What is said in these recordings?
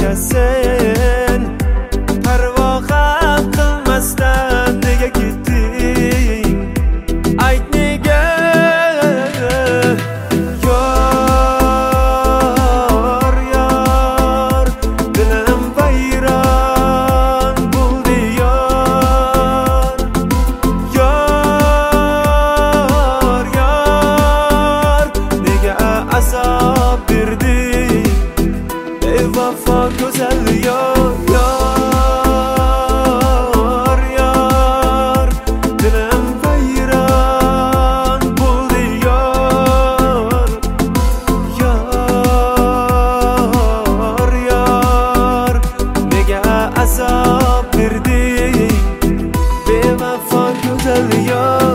sen parvo ham qilmasdan nega ketding? Ayt nega? Yor, yor, dilim vayron bo'ldi yor. Yor, yor, nega azob berding? Bevafo go'zal yor, yor, yor, dilim vayron bo'ldi yor. Yor, yor, nega azob berding? Bevafo go'zal yor.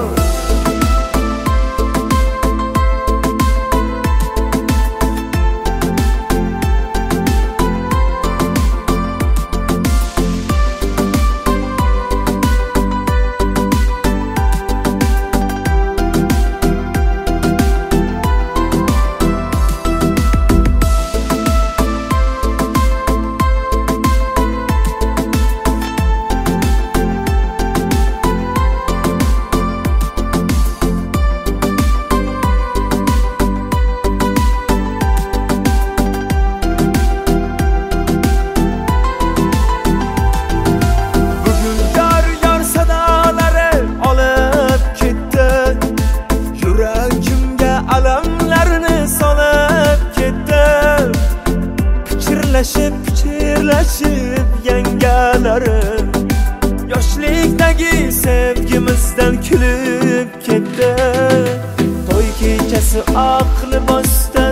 Pichirlashib yangalari yoshlikdagi sevgimizdan kulib ketdi. To'y kechasi oq libosda